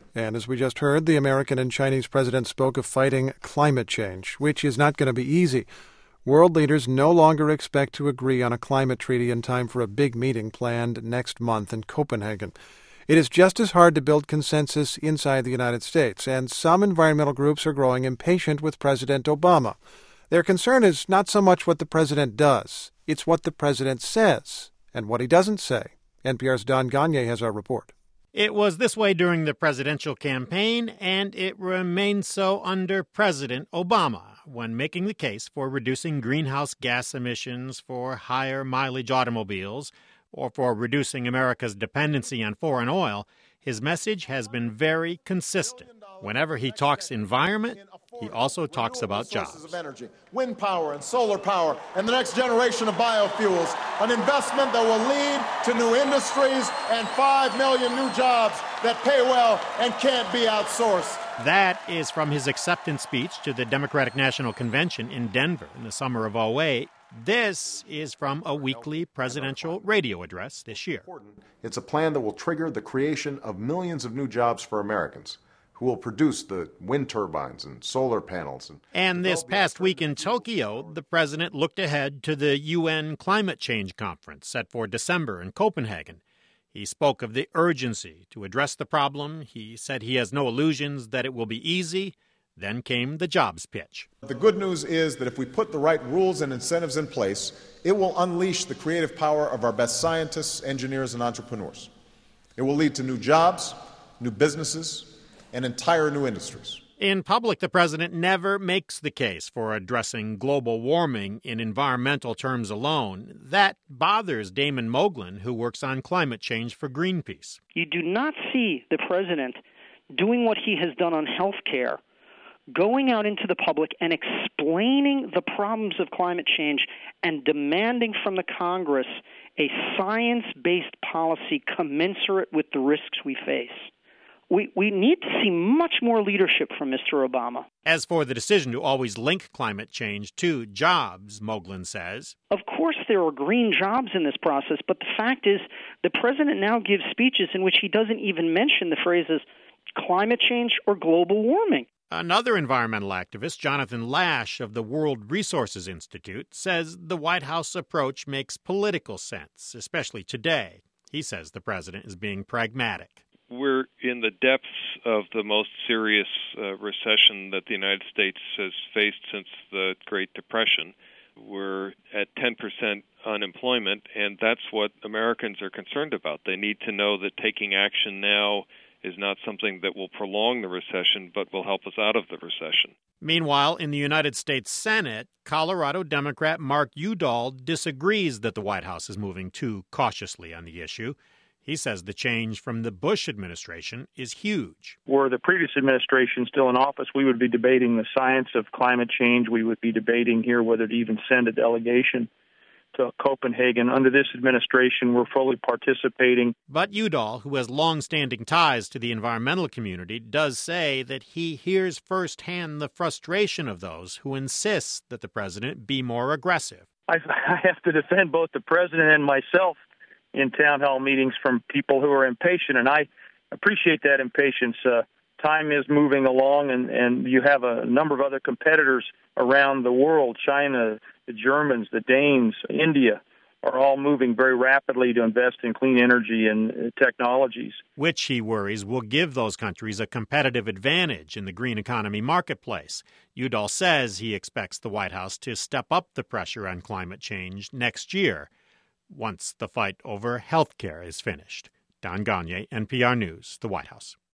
And as we just heard, the American and Chinese presidents spoke of fighting climate change, which is not going to be easy. World leaders no longer expect to agree on a climate treaty in time for a big meeting planned next month in Copenhagen. It is just as hard to build consensus inside the United States, and some environmental groups are growing impatient with President Obama. Their concern is not so much what the president does, it's what the president says and what he doesn't say. NPR's Don Gagné has our report. It was this way during the presidential campaign, and it remained so under President Obama when making the case for reducing greenhouse gas emissions for higher mileage automobiles or for reducing America's dependency on foreign oil. His message has been very consistent. Whenever he talks environment, he also talks about jobs. Of energy, wind power and solar power, and the next generation of biofuels, an investment that will lead to new industries and 5 million new jobs that pay well and can't be outsourced. That is from his acceptance speech to the Democratic National Convention in Denver in the summer of 2008. This is from a weekly presidential radio address this year. It's a plan that will trigger the creation of millions of new jobs for Americans who will produce the wind turbines and solar panels. And this past week in Tokyo, the president looked ahead to the UN climate change conference set for December in Copenhagen. He spoke of the urgency to address the problem. He said he has no illusions that it will be easy. Then came the jobs pitch. The good news is that if we put the right rules and incentives in place, it will unleash the creative power of our best scientists, engineers, and entrepreneurs. It will lead to new jobs, new businesses, and entire new industries. In public, the president never makes the case for addressing global warming in environmental terms alone. That bothers Damon Moglen, who works on climate change for Greenpeace. You do not see the president doing what he has done on health care, going out into the public and explaining the problems of climate change and demanding from the Congress a science-based policy commensurate with the risks we face. We need to see much more leadership from Mr. Obama. As for the decision to always link climate change to jobs, Moglen says, of course there are green jobs in this process, but the fact is the president now gives speeches in which he doesn't even mention the phrases climate change or global warming. Another environmental activist, Jonathan Lash of the World Resources Institute, says the White House approach makes political sense, especially today. He says the president is being pragmatic. We're in the depths of the most serious recession that the United States has faced since the Great Depression. We're at 10% unemployment, and that's what Americans are concerned about. They need to know that taking action now is not something that will prolong the recession, but will help us out of the recession. Meanwhile, in the United States Senate, Colorado Democrat Mark Udall disagrees that the White House is moving too cautiously on the issue. He says the change from the Bush administration is huge. Were the previous administration still in office, we would be debating the science of climate change. We would be debating here whether to even send a delegation to Copenhagen. Under this administration, we're fully participating. But Udall, who has long-standing ties to the environmental community, does say that he hears firsthand the frustration of those who insist that the president be more aggressive. I have to defend both the president and myself in town hall meetings from people who are impatient, and I appreciate that impatience. Time is moving along, and you have a number of other competitors around the world. China, the Germans, the Danes, India are all moving very rapidly to invest in clean energy and technologies. Which, he worries, will give those countries a competitive advantage in the green economy marketplace. Udall says he expects the White House to step up the pressure on climate change next year, once the fight over health care is finished. Don Gagné, NPR News, the White House.